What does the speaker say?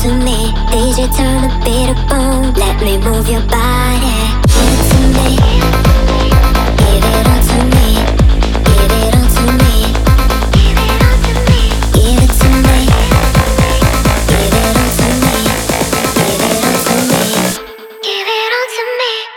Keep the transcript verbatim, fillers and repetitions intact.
to me. D J turn the beat up on. Let me move your body. Give it to me. Give it all to me. Give it all to me. Give it all to me. Give it to me. Give it all to me. Give it all to me. Give it all to me.